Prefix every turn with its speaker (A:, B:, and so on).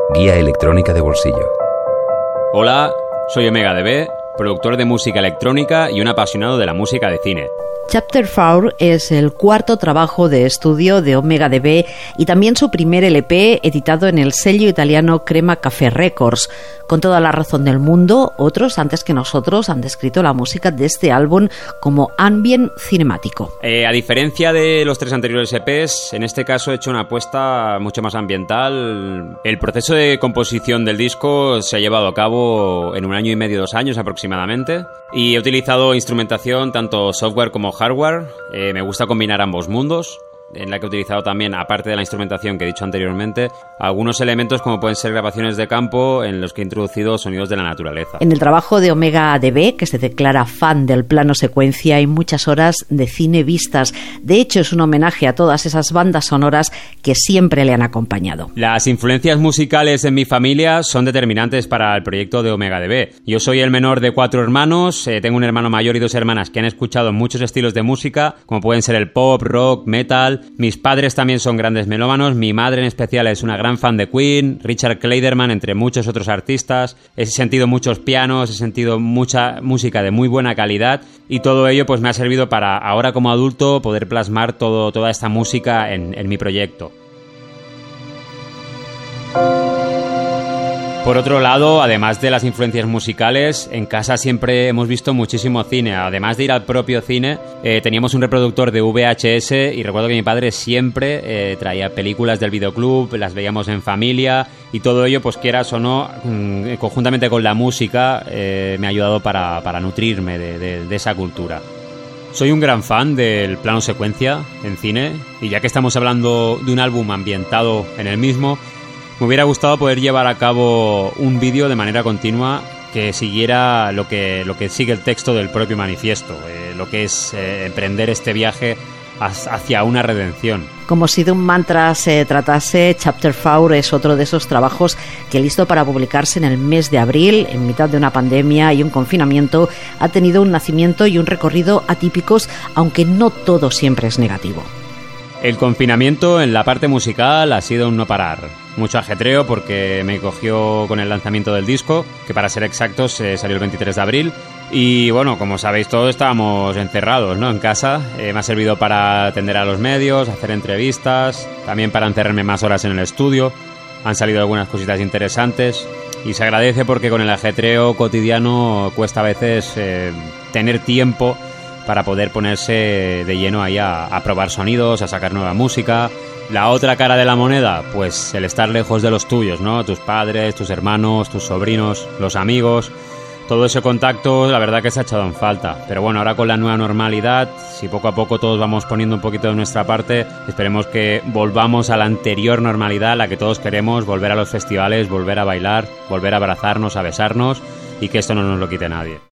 A: Guía electrónica de bolsillo.
B: Hola, soy Omega DB, productor de música electrónica y un apasionado de la música de cine.
C: Chapter 4 es el cuarto trabajo de estudio de Omega DB y también su primer LP editado en el sello italiano Crema Café Records. Con toda la razón del mundo, otros antes que nosotros han descrito la música de este álbum como ambient cinemático.
B: A diferencia de los tres anteriores EPs, en este caso he hecho una apuesta mucho más ambiental. El proceso de composición del disco se ha llevado a cabo en 1 año y medio, 2 años aproximadamente. Y he utilizado instrumentación tanto software como hardware. Me gusta combinar ambos mundos, en la que he utilizado también, aparte de la instrumentación que he dicho anteriormente, algunos elementos como pueden ser grabaciones de campo en los que he introducido sonidos de la naturaleza.
C: En el trabajo de Omega DB, que se declara fan del plano secuencia, hay muchas horas de cine vistas. De hecho, es un homenaje a todas esas bandas sonoras que siempre le han acompañado.
B: Las influencias musicales en mi familia son determinantes para el proyecto de Omega DB. Yo soy el menor de 4 hermanos, tengo un hermano mayor y 2 hermanas que han escuchado muchos estilos de música, como pueden ser el pop, rock, metal. Mis padres también son grandes melómanos, mi madre en especial es una gran fan de Queen, Richard Clayderman, entre muchos otros artistas. He sentido muchos pianos, he sentido mucha música de muy buena calidad y todo ello pues me ha servido para ahora como adulto poder plasmar toda esta música en mi proyecto. Por otro lado, además de las influencias musicales, en casa siempre hemos visto muchísimo cine. Además de ir al propio cine, teníamos un reproductor de VHS y recuerdo que mi padre siempre traía películas del videoclub, las veíamos en familia y todo ello, pues quieras o no, conjuntamente con la música, me ha ayudado para nutrirme de esa cultura. Soy un gran fan del plano secuencia en cine y ya que estamos hablando de un álbum ambientado en el mismo, me hubiera gustado poder llevar a cabo un vídeo de manera continua que siguiera lo que sigue el texto del propio manifiesto, lo que es emprender este viaje hacia una redención.
C: Como si de un mantra se tratase, Chapter 4 es otro de esos trabajos que, listo para publicarse en el mes de abril, en mitad de una pandemia y un confinamiento, ha tenido un nacimiento y un recorrido atípicos, aunque no todo siempre es negativo.
B: El confinamiento en la parte musical ha sido un no parar. Mucho ajetreo porque me cogió con el lanzamiento del disco, que para ser exactos salió el 23 de abril. Y bueno, como sabéis todos, estábamos encerrados, ¿no?, en casa. Me ha servido para atender a los medios, hacer entrevistas, también para encerrarme más horas en el estudio. Han salido algunas cositas interesantes y se agradece porque con el ajetreo cotidiano cuesta a veces tener tiempo para poder ponerse de lleno ahí a probar sonidos, a sacar nueva música. La otra cara de la moneda, pues el estar lejos de los tuyos, ¿no? Tus padres, tus hermanos, tus sobrinos, los amigos. Todo ese contacto, la verdad que se ha echado en falta. Pero bueno, ahora con la nueva normalidad, si poco a poco todos vamos poniendo un poquito de nuestra parte, esperemos que volvamos a la anterior normalidad, la que todos queremos, volver a los festivales, volver a bailar, volver a abrazarnos, a besarnos y que esto no nos lo quite nadie.